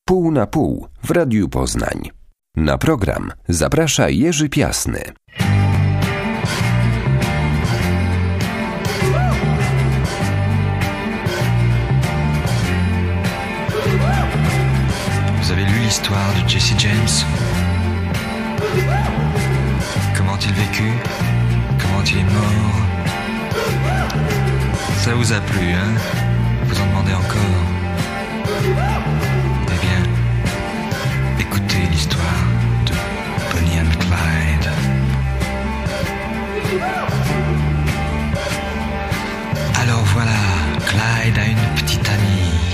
Pół na pół w Radiu Poznań. Na program zaprasza Jerzy Piasny. Vous avez lu l'histoire de Jesse James? Comment il vécut? Comment il est mort? Ça vous a plu, hein? Vous en demandez encore? Eh bien, écoutez l'histoire de Bonnie and Clyde. Alors voilà, Clyde a une petite amie.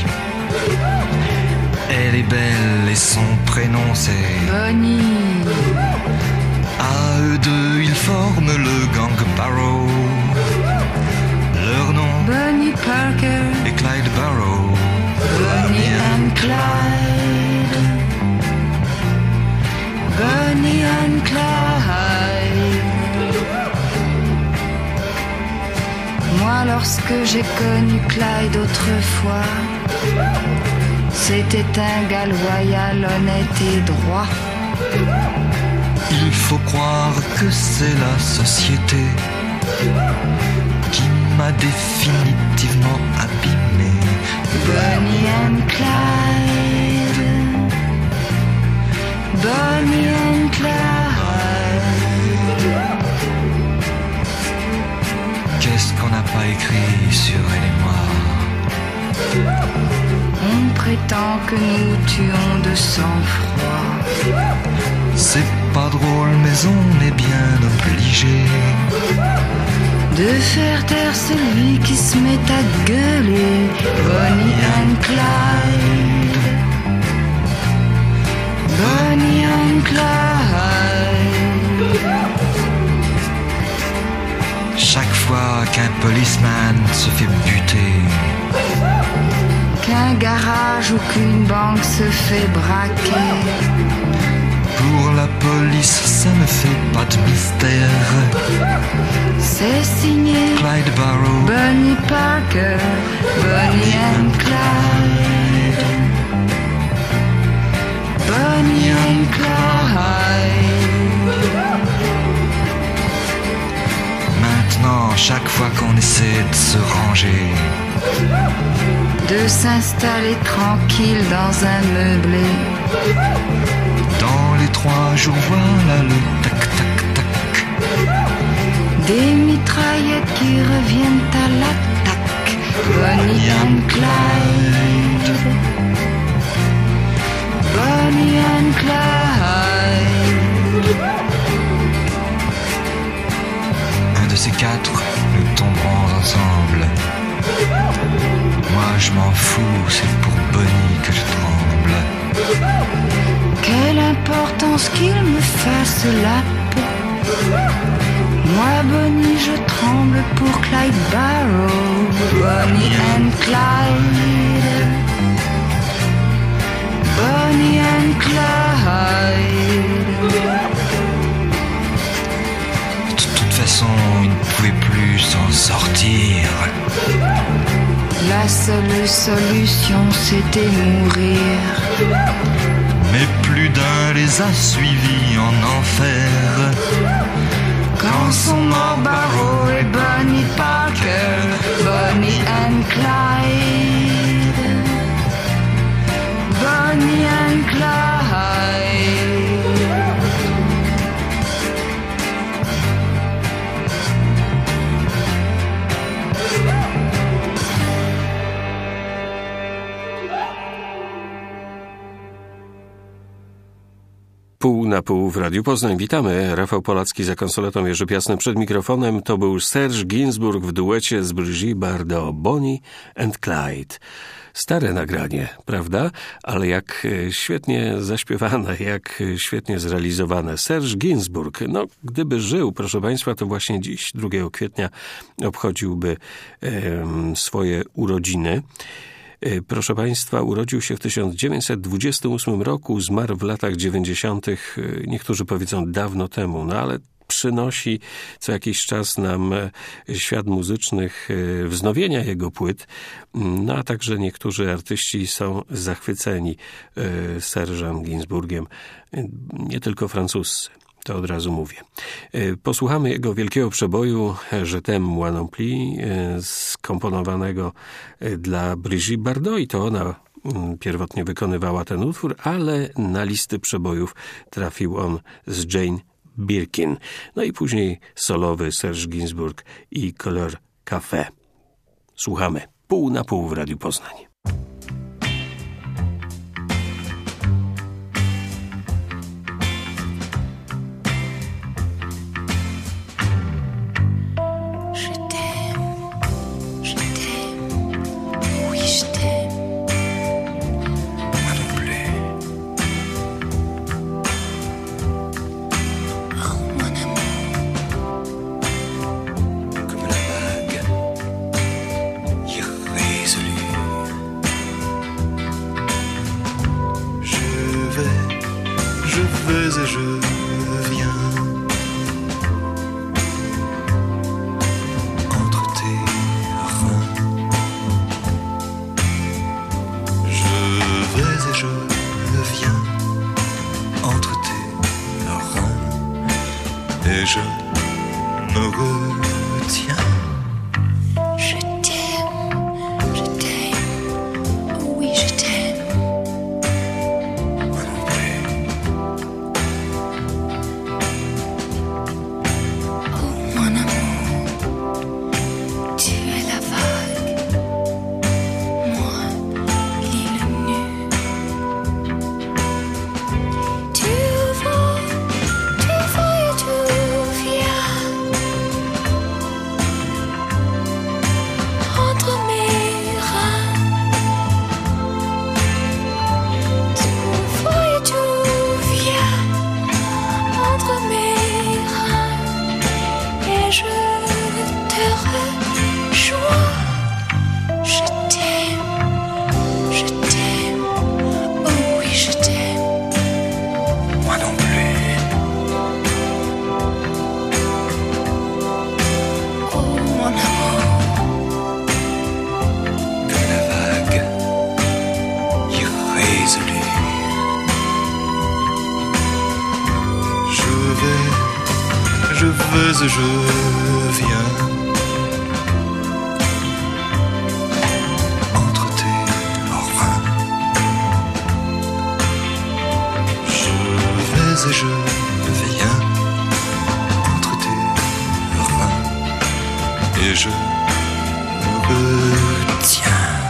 Elle est belle et son prénom c'est Bonnie. À eux deux, ils forment le gang Barrow. Leur nom Bonnie Parker et Clyde Barrow. Bonnie and Clyde. Bonnie and Clyde. Moi, lorsque j'ai connu Clyde autrefois, c'était un gars loyal, honnête et droit. Il faut croire que c'est la société qui m'a définitivement abîmé. Bonnie and Clyde. Bonnie and Clyde. Qu'est-ce qu'on n'a pas écrit sur elle et moi? On prétend que nous tuons de sang-froid. C'est pas drôle mais on est bien obligé de faire taire celui qui se met à gueuler. Bonnie and Clyde. Bonnie and Clyde. Chaque fois qu'un policeman se fait buter, qu'un garage ou qu'une banque se fait braquer, pour la police ça ne fait pas de mystère. c'est signé Clyde Barrow, Bonnie Parker, Bonnie and Clyde. Bonnie and Clyde. Maintenant, chaque fois qu'on essaie de se ranger, de s'installer tranquille dans un meublé, dans les 3 jours, voilà le tac-tac-tac. des mitraillettes qui reviennent à l'attaque. Bonnie and Clyde. Bonnie and Clyde. Un de ces 4, nous tomberons ensemble. Moi je m'en fous, c'est pour Bonnie que je tremble. Quelle importance qu'il me fasse la peau. Moi, Bonnie, je tremble pour Clyde Barrow. Bonnie and Clyde. Bonnie and Clyde. De toute façon, ils ne pouvaient plus s'en sortir. La seule solution, c'était mourir. Mais plus d'un les a suivis en enfer. Quand sont morts Barrow et Bonnie Parker, Bonnie and Clyde. Bonnie and Clyde. Pół na pół w Radiu Poznań. Witamy. Rafał Polacki za konsoletą, Jerzy Piasny przed mikrofonem. To był Serge Gainsbourg w duecie z Brigitte Bardot, Bonnie and Clyde. Stare nagranie, prawda? Ale jak świetnie zaśpiewane, jak świetnie zrealizowane. Serge Gainsbourg, no gdyby żył, proszę Państwa, to właśnie dziś, 2 kwietnia, obchodziłby swoje urodziny. Proszę Państwa, urodził się w 1928 roku, zmarł w latach 90., niektórzy powiedzą dawno temu, no ale przynosi co jakiś czas nam świat muzycznych wznowienia jego płyt, no a także niektórzy artyści są zachwyceni Serge'em Gainsbourgiem, nie tylko francuscy. To od razu mówię. Posłuchamy jego wielkiego przeboju Je t'aime moi non plus, skomponowanego dla Brigitte Bardot i to ona pierwotnie wykonywała ten utwór, ale na listy przebojów trafił on z Jane Birkin. No i później solowy Serge Gainsbourg i Couleur Café. Słuchamy pół na pół w Radiu Poznań. Je viens entre tes reins. Je vais et je viens entre tes reins. Et je me retiens.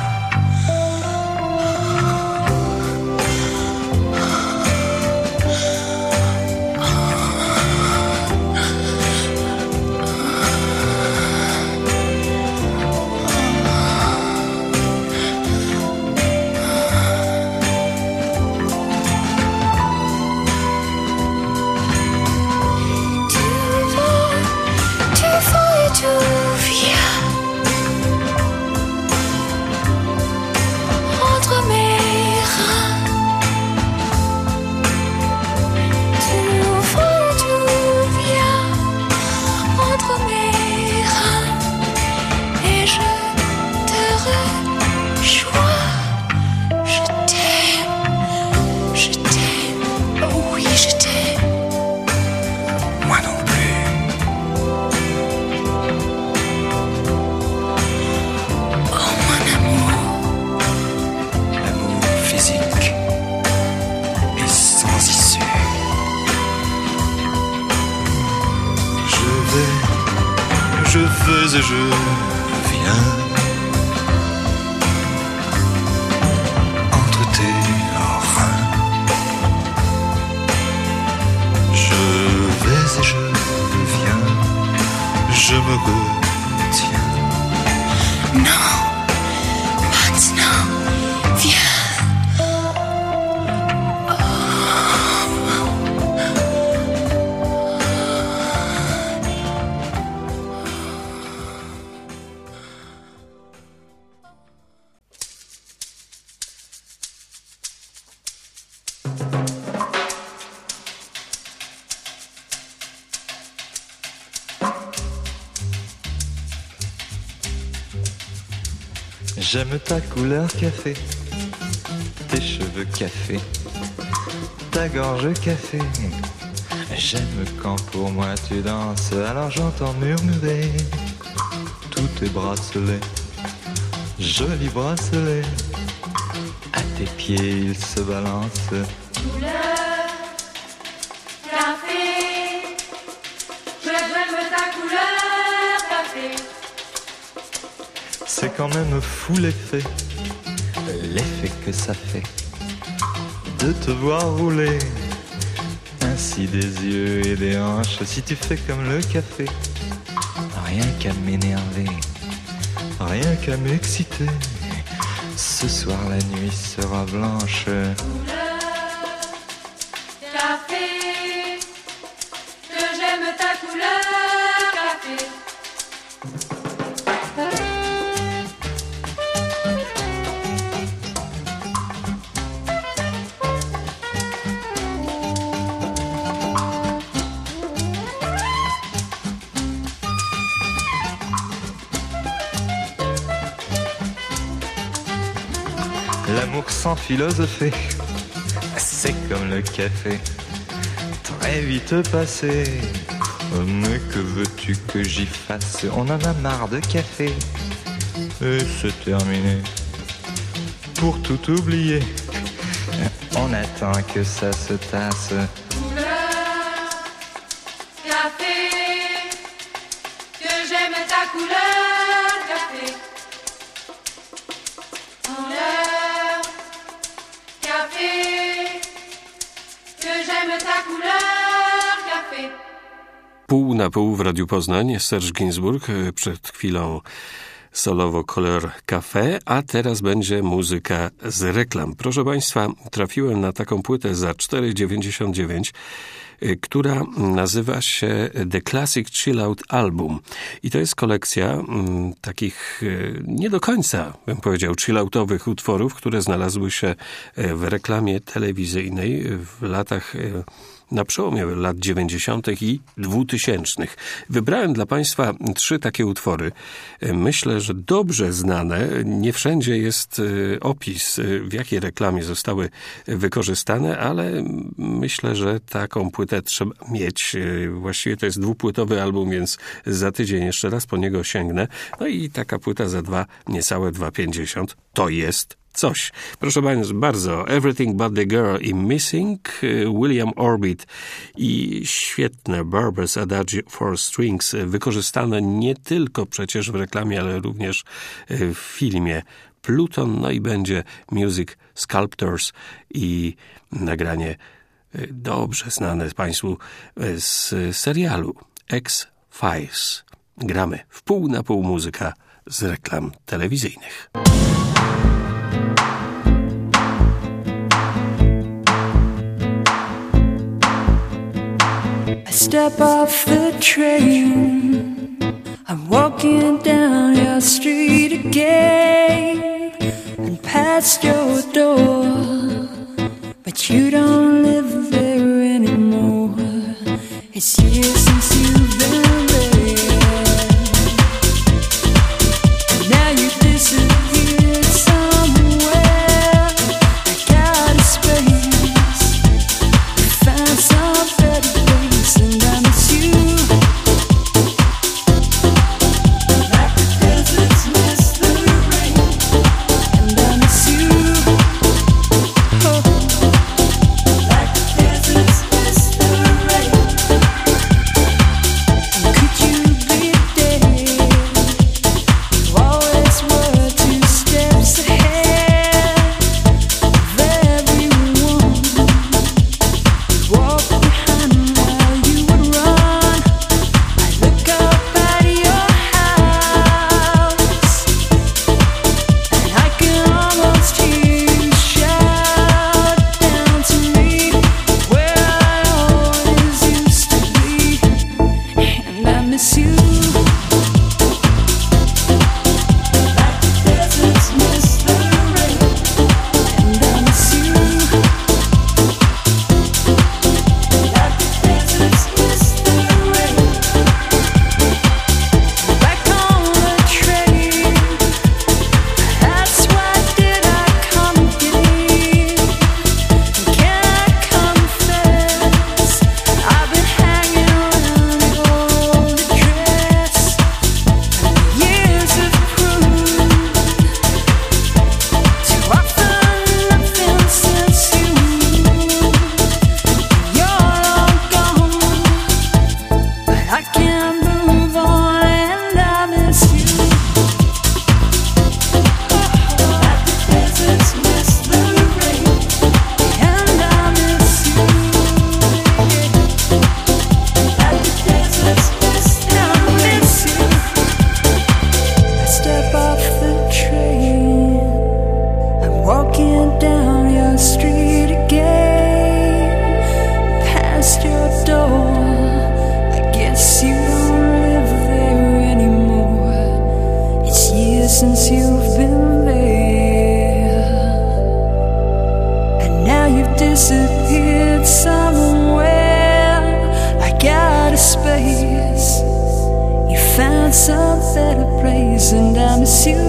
Je viens entre tes reins. Je vais et je viens. Je me retiens. Non, maintenant, viens. J'aime ta couleur café, tes cheveux café, ta gorge café. J'aime quand pour moi tu danses, alors j'entends murmurer tous tes bracelets, jolis bracelets. À tes pieds ils se balancent. Couleur café, j'aime ta couleur café. C'est quand même fou l'effet que ça fait de te voir rouler ainsi des yeux et des hanches. Si tu fais comme le café, rien qu'à m'énerver, rien qu'à m'exciter. Ce soir la nuit sera blanche. Couleur café, que j'aime ta couleur café. L'amour sans philosopher, c'est comme le café, très vite passé. Mais que veux-tu que j'y fasse? On en a marre de café, et c'est terminé. Pour tout oublier, on attend que ça se tasse. Couleur café, que j'aime ta couleur café. Couleur café, que j'aime ta couleur café. Pół na pół w Radiu Poznań, Serge Gainsbourg, przed chwilą solowo Couleur Café, a teraz będzie muzyka z reklam. Proszę Państwa, trafiłem na taką płytę za 4,99, która nazywa się The Classic Chill Out Album. I to jest kolekcja takich nie do końca, bym powiedział, chilloutowych utworów, które znalazły się w reklamie telewizyjnej w latach na przełomie lat 90. i 2000. Wybrałem dla Państwa 3 takie utwory. Myślę, że dobrze znane. Nie wszędzie jest opis, w jakiej reklamie zostały wykorzystane, ale myślę, że taką płytę trzeba mieć. Właściwie to jest 2-płytowy album, więc za tydzień jeszcze raz po niego sięgnę. No i taka płyta za niecałe 2,50 to jest coś. Proszę bardzo, Everything But The Girl i Missing, William Orbit i świetne Barber's Adagio for Strings, wykorzystane nie tylko przecież w reklamie, ale również w filmie Pluton. No i będzie Music Sculptors i nagranie dobrze znane Państwu z serialu X-Files. Gramy w pół na pół muzyka z reklam telewizyjnych. I step off the train, I'm walking down your street again and past your door, but you don't live there anymore. It's years since you've been there, and now you disappeared somewhere. I got a space, found some better place, and I miss you like the deserts miss the rain, and I miss you, oh, like the deserts miss the rain. space. You found some better place, and I miss you.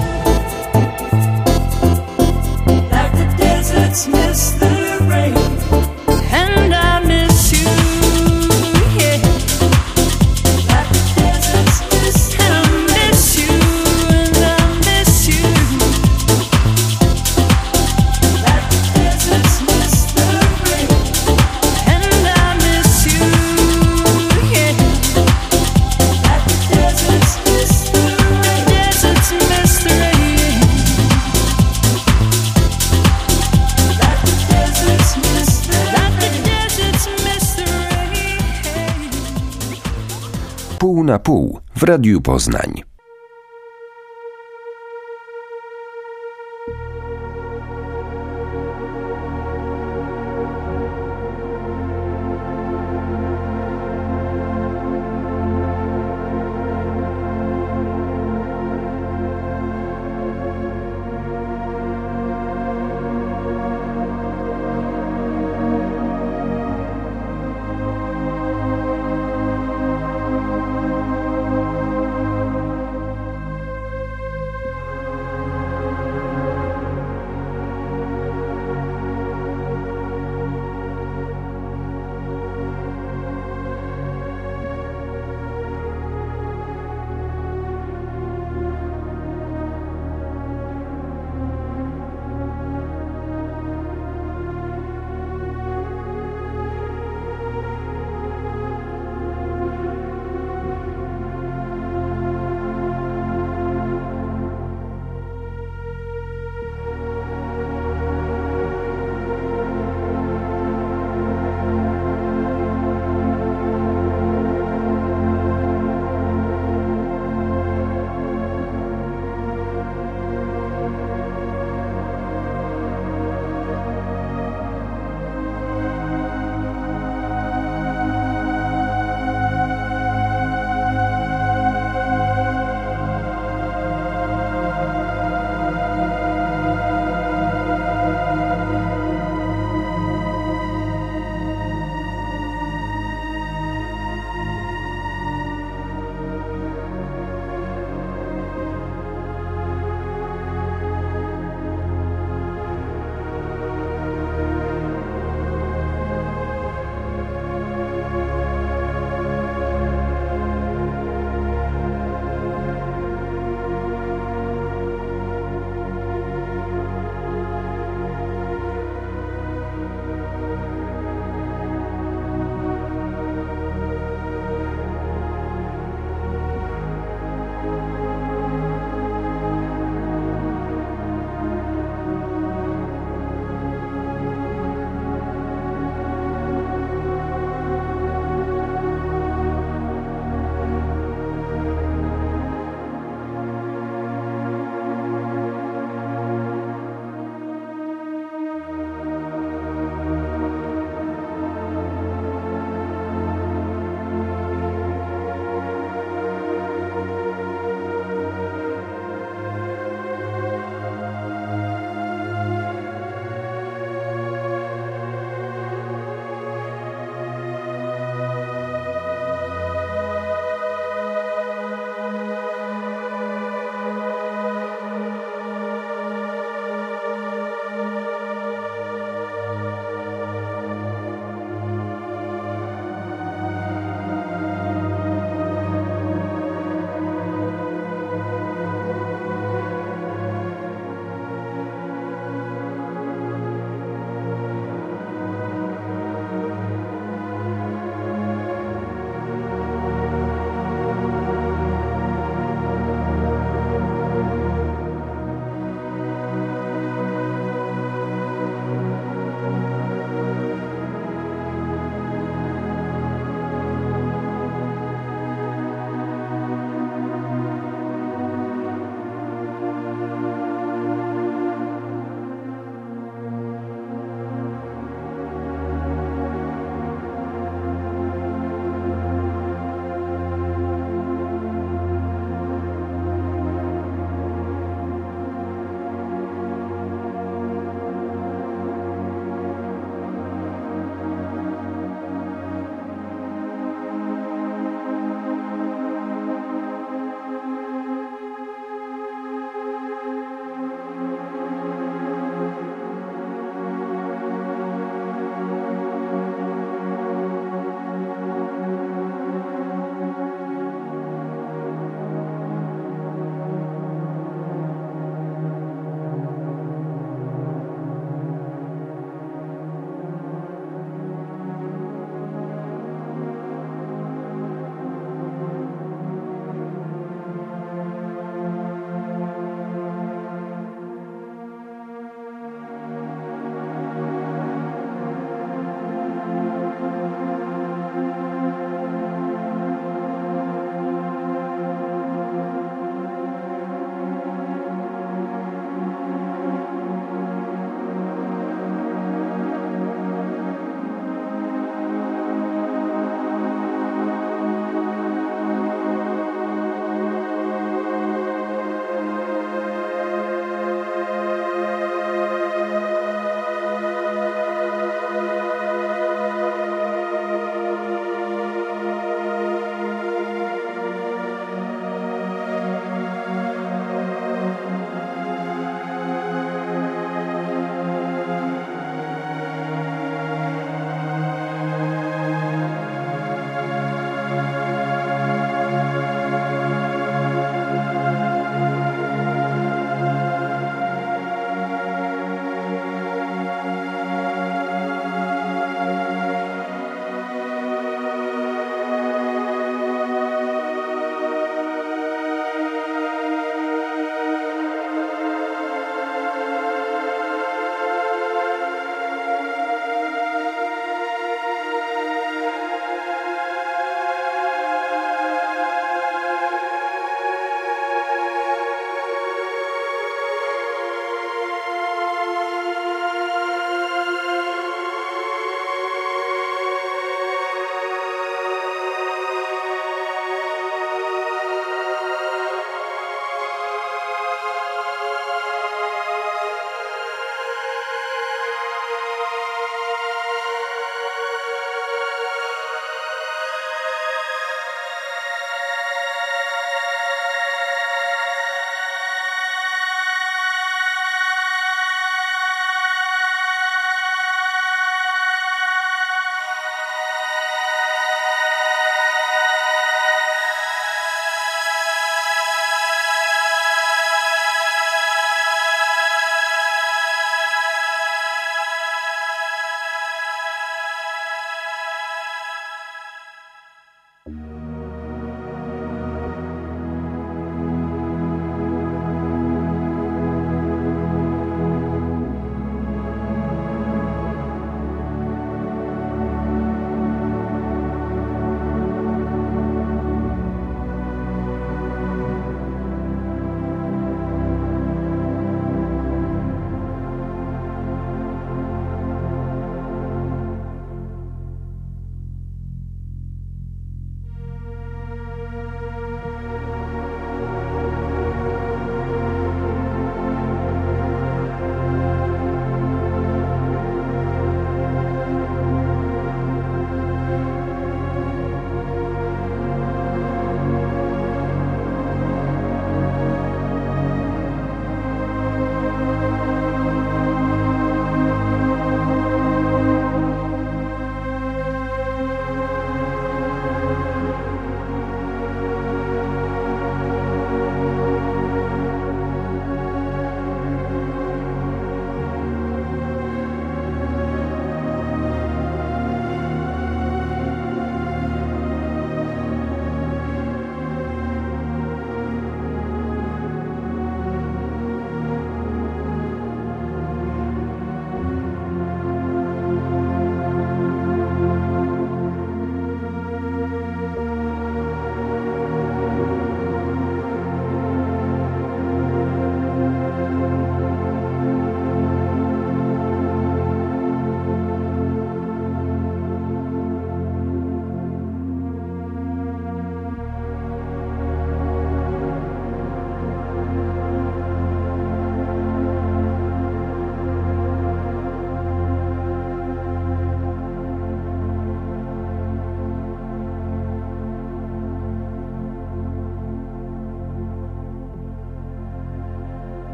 Like the deserts miss the rain, and I miss you. Yeah. Like the deserts miss the rain, and I miss you, and I miss you. Like the deserts miss the rain, and I miss you. Yeah. Like the deserts miss the rain, the deserts miss the rain. Like the deserts miss the rain, like the deserts miss the rain. Pół na pół w Radiu Poznań.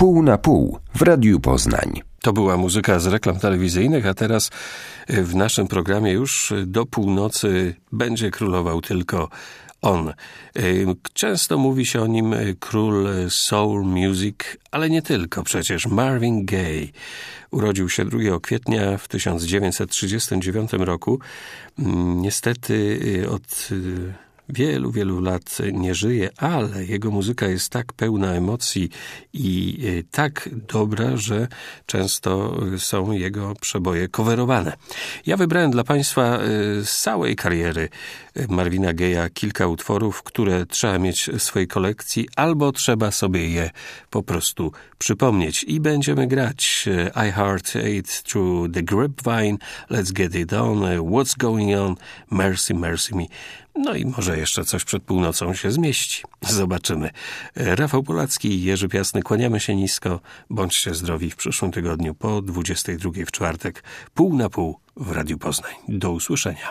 Pół na pół w Radiu Poznań. To była muzyka z reklam telewizyjnych, a teraz w naszym programie już do północy będzie królował tylko on. Często mówi się o nim król soul music, ale nie tylko przecież. Marvin Gaye urodził się 2 kwietnia w 1939 roku. Niestety od wielu lat nie żyje, ale jego muzyka jest tak pełna emocji i tak dobra, że często są jego przeboje coverowane. Ja wybrałem dla Państwa z całej kariery Marvina Gaye'a kilka utworów, które trzeba mieć w swojej kolekcji, albo trzeba sobie je po prostu przypomnieć. I będziemy grać I Heart It Through the Grapevine, Let's Get It On, What's Going On, Mercy, Mercy Me. No i może jeszcze coś przed północą się zmieści. Zobaczymy. Rafał Polacki i Jerzy Piasny, kłaniamy się nisko. Bądźcie zdrowi w przyszłym tygodniu po 22 w czwartek. Pół na pół w Radiu Poznań. Do usłyszenia.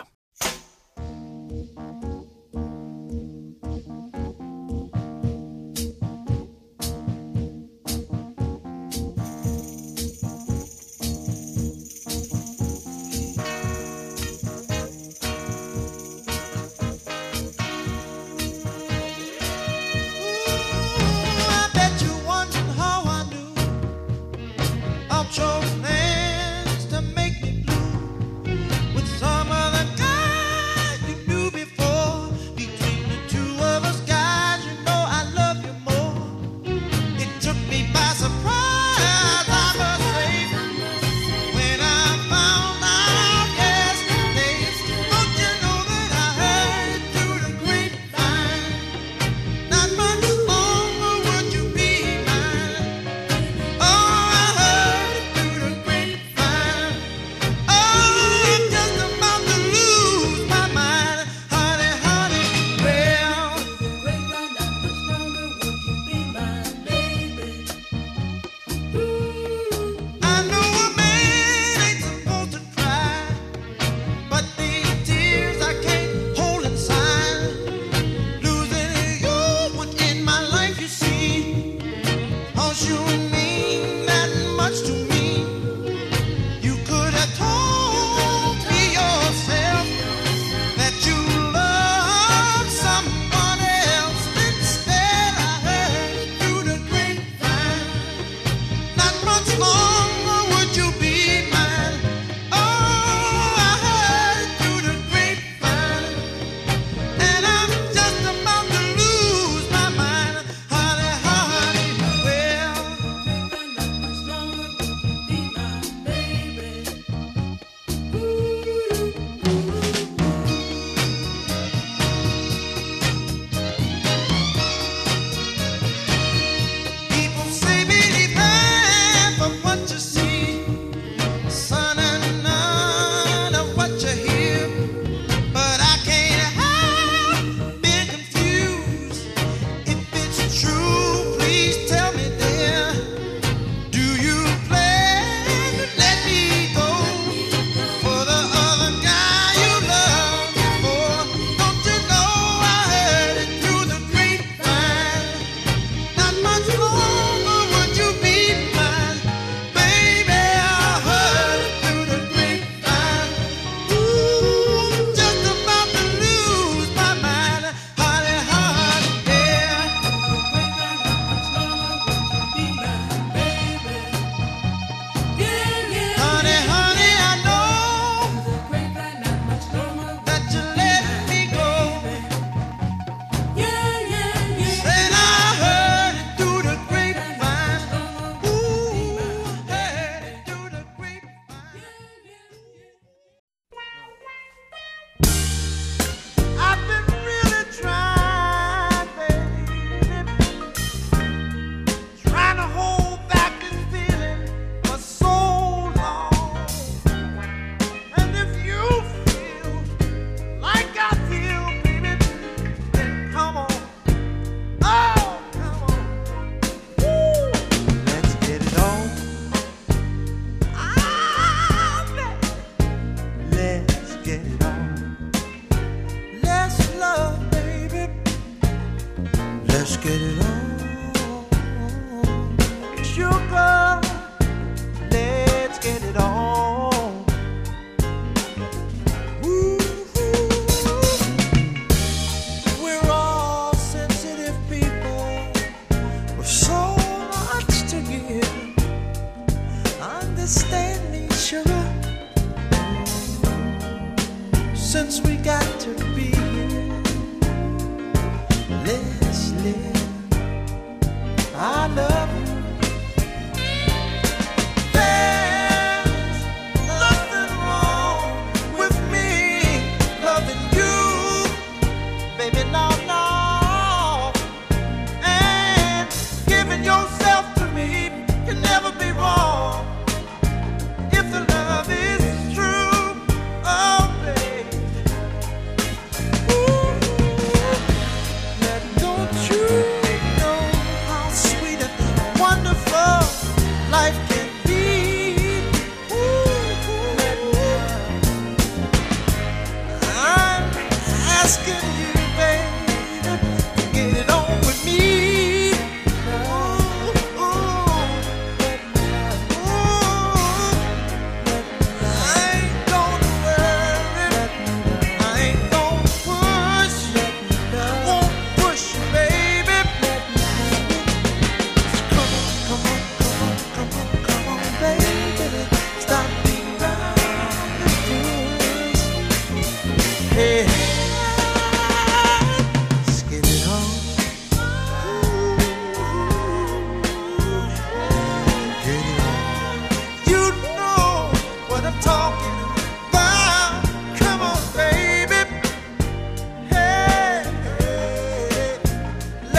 Let's get it on. Sure.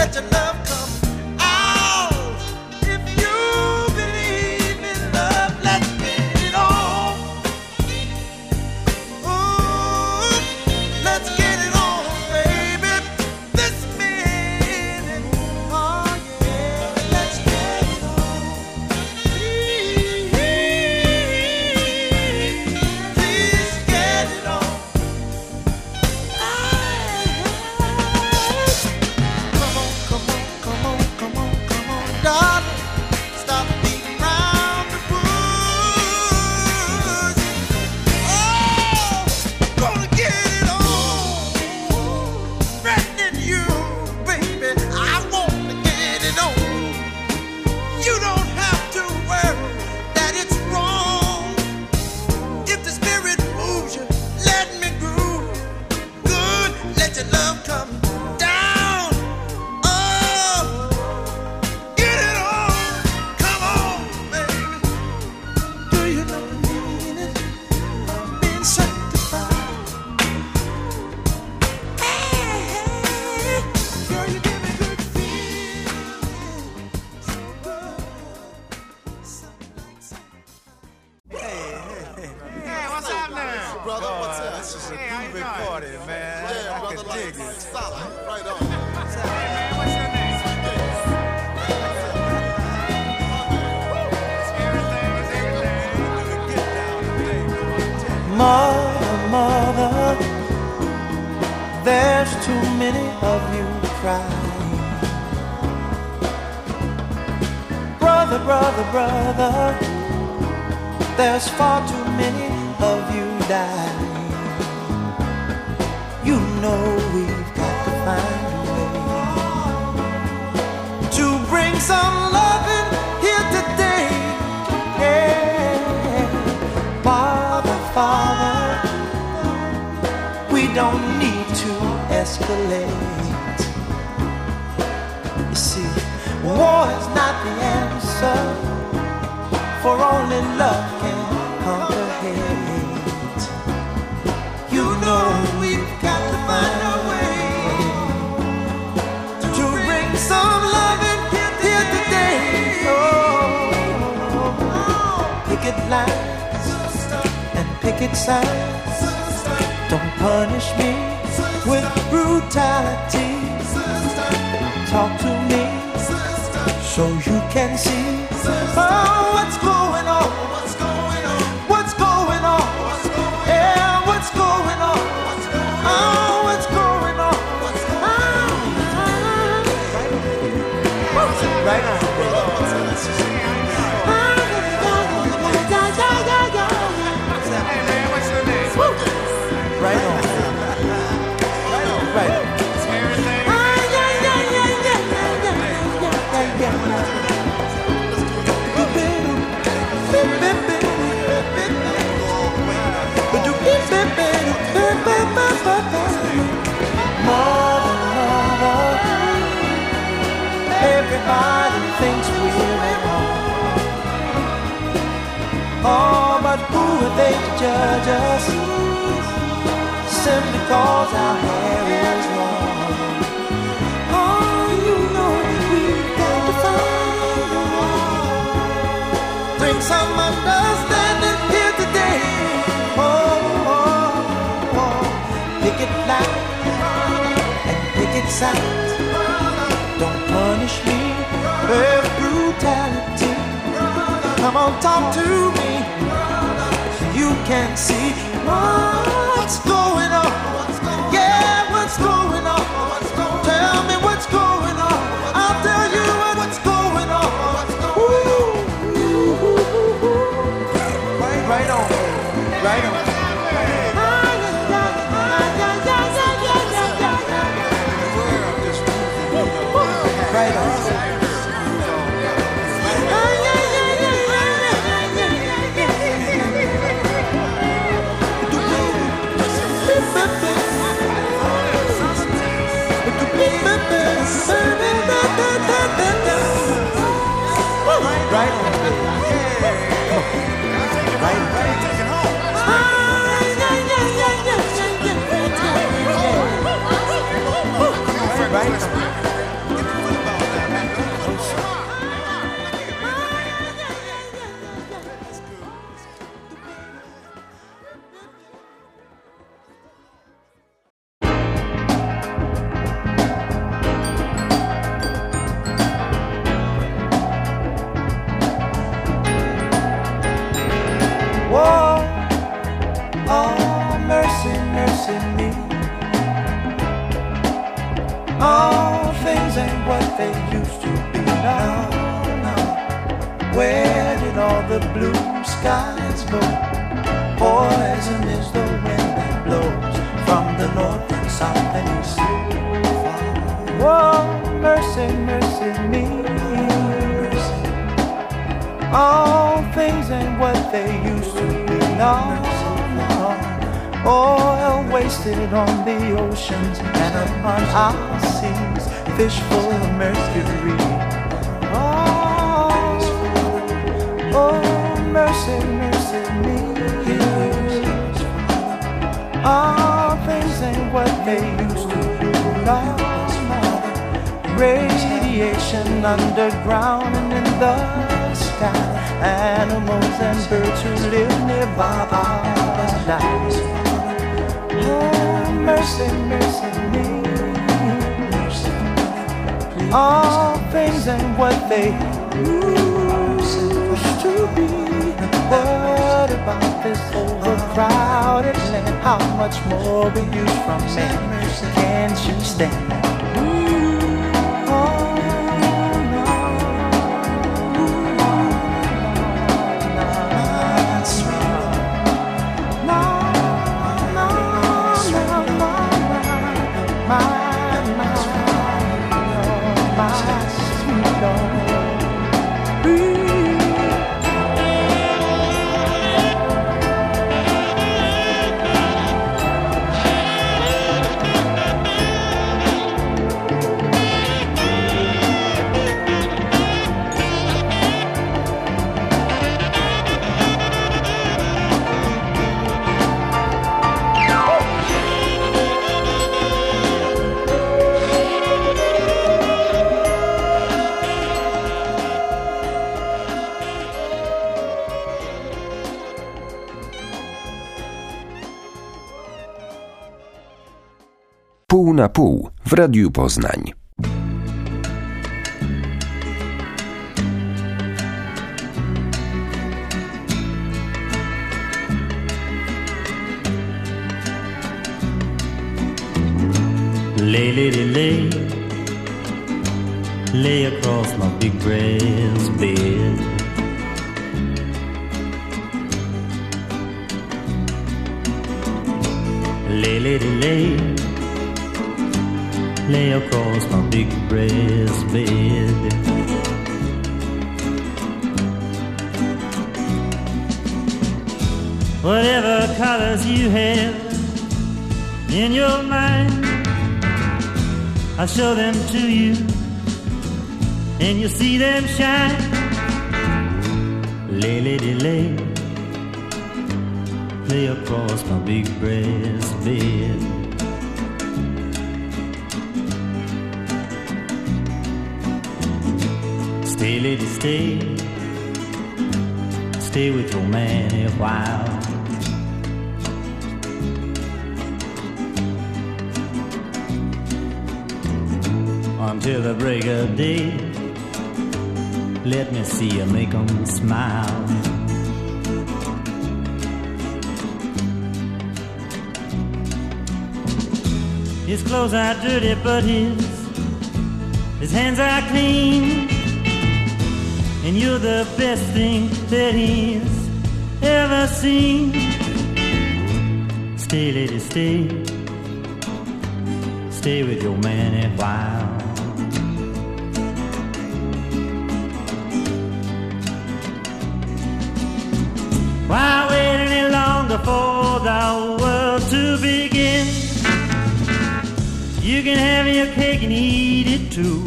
Mother, mother, there's too many of you crying. Brother, brother, brother, there's far too many of you dying. You know we've got to find a way to bring some loving here today. Yeah. Father, Father, we don't need to escalate. You see, war is not the answer, for only love can conquer hate. You know we've got to find a way to bring some loving here today. Oh, picket lines and picket signs, don't punish me with brutality. Talk to me so you can see what's going on. What's going on? Yeah, what's going on? Oh, what's going on? Right on. Right on. Right on. Mother, mother, everybody thinks we're at home. Oh, but who are they to judge us? Simply cause our hair is long. Oh, you know we've got to find a way. Bring some understanding here today. Oh, oh, oh. Picket line and picket signs, don't punish me with brutality. Come on, talk to me so you can see what's going on. Yeah, what's going on? Tell me what's going on. I'll tell you what's going on. Ooh. Right on, right on. Right on. Right on. Right on. Right on. ain't what they used to be. No, no. Where did all the blue skies go? Poison is the wind that blows from the north and south and east. Oh, mercy, mercy me. All things ain't what they used to be. No, no. Oil wasted on the oceans and upon our seas, fish full of mercury. Oh, oh, mercy, mercy me. All things ain't what they used to be. No, no. Radiation underground and in the sky, animals and birds who live nearby are dying. Oh, mercy, mercy me. All things ain't what they used to be. What about this overcrowded land? How much more abuse from men can't you stand? Pół na pół w Radiu Poznań. Lay, lady, lay, lay across my big brass bed. Lay, lady, lay across my big brass bed. Whatever colors you have in your mind, I'll show them to you and you'll see them shine. Lay, lady, lay across my big brass bed. Stay, lady, stay with your man a while. Until the break of day, let me see you make 'em smile. His clothes are dirty, but his hands are clean. And you're the best thing that he's ever seen. Stay, lady, stay with your man a while. Why wait any longer for the world to begin? You can have your cake and eat it too.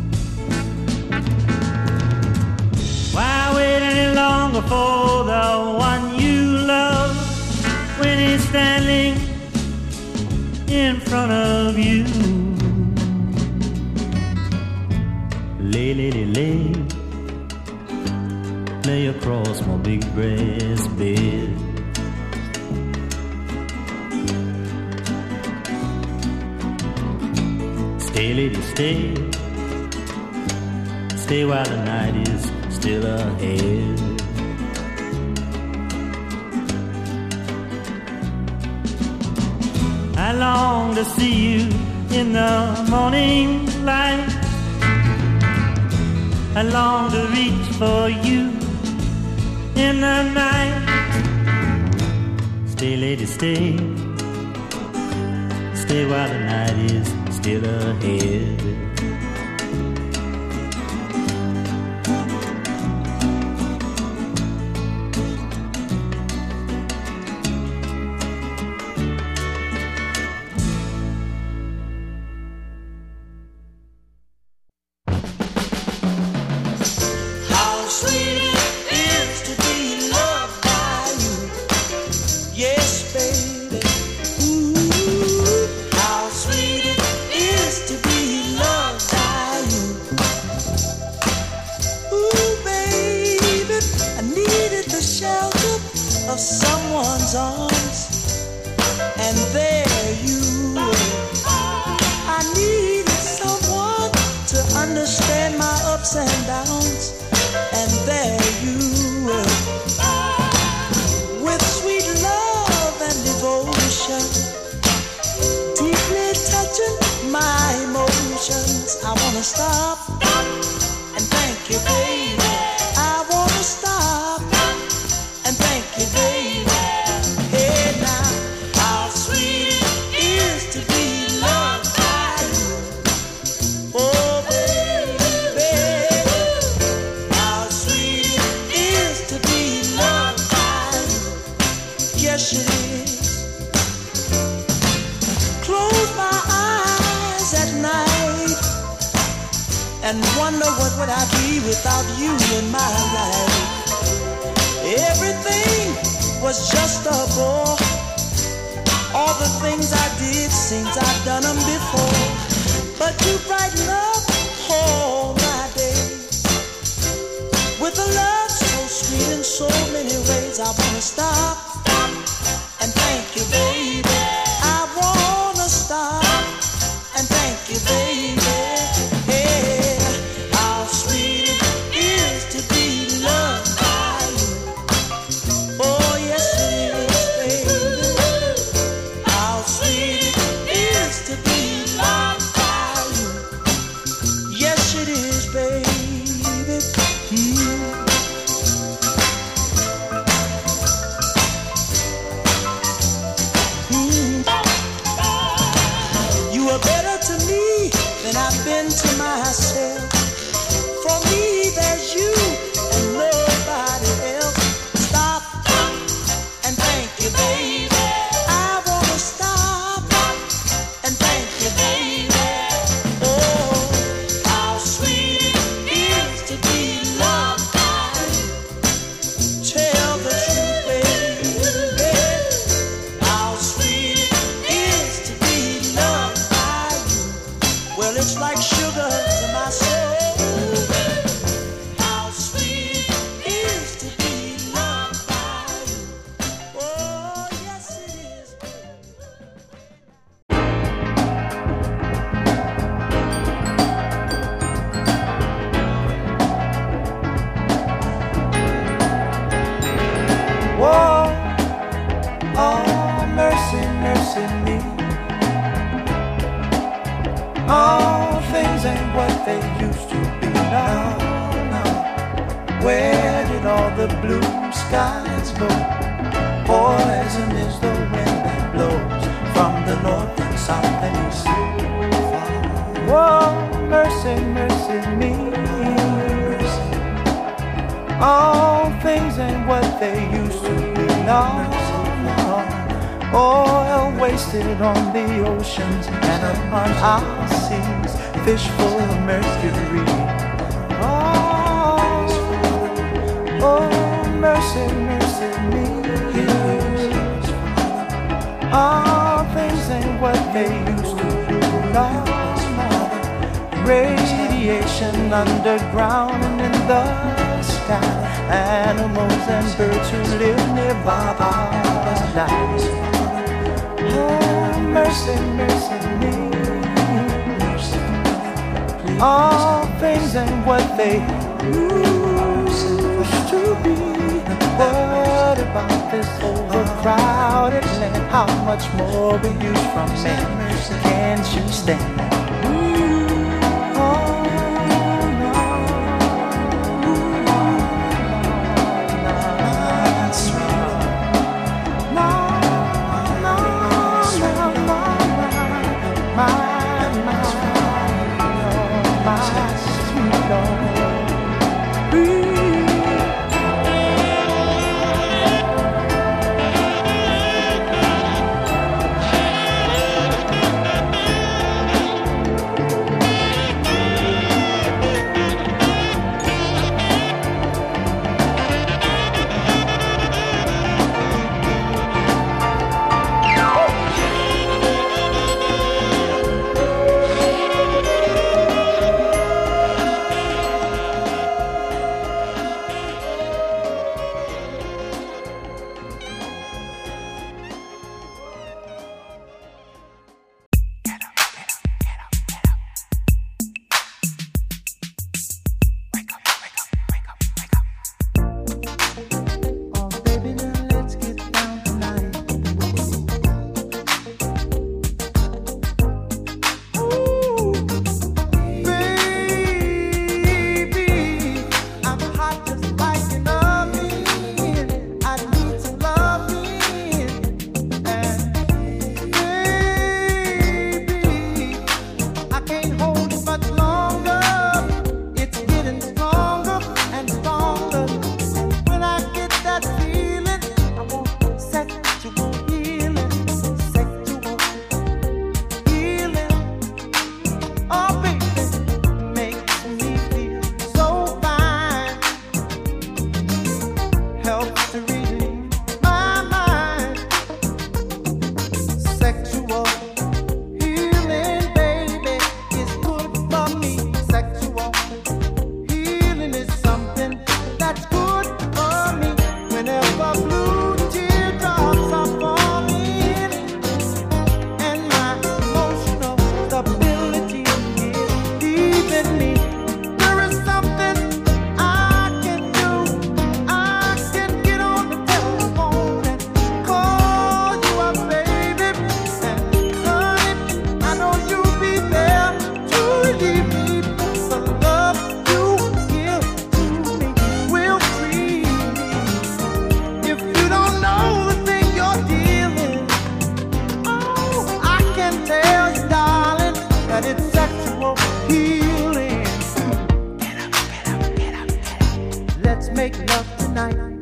Why wait any longer for the one you love when he's standing in front of you? Lay, lady, lay across my big brass bed. Stay, lady, stay while the night is still ahead. I long to see you in the morning light I long to reach for you in the night. Stay, lady, stay. Stay while the night is still ahead. Someone's arms, and there you were. I needed someone to understand my ups and downs, and there you were. With sweet love and devotion, deeply touching my emotions. I wanna stop and thank you, baby. I wanna stop and thank you, baby. Hey now, how sweet it is to be loved by you. Oh baby, how sweet it is to be loved by you. Yes it is. Close my eyes at night and wonder what would I be without you in my life. Everything was just a bore. All the things I did seems I've done them before. But you brighten up all my days with a love so sweet in so many ways. I wanna stop and thank you, baby. I wanna stop and thank you, baby. Hey, how sweet it is to be loved. Oh yes it is, baby. How sweet it is to be loved by you. Yes it is, baby. You are better to me than I've been to myself. For me there's you and nobody else. Stop and thank you, baby. I wanna stop and thank you, baby. Oh, how sweet it is to be loved by you. Tell the truth, baby. How sweet it is to be loved by you. Well, it's like sugar to my soul. How sweet it is to be loved by you. Oh, yes it is. Whoa, oh, mercy, mercy me. All things ain't what they used to be now. Where did all the blue skies go? Poison is the wind that blows from the north and south and east. Whoa, mercy, mercy me. All things ain't what they used to be now. Oil wasted on the oceans and upon our seas, fish full of mercury. Oh, mercy, mercy me. All things ain't what they used to be now. Radiation underground and in the sky. Animals and birds who live nearby are dying. Oh, mercy, mercy me. All things ain't what they used to be. What about this overcrowded land? How much more we use from men? Can't you stand? Oh, no. sexual healing. Let's make love tonight.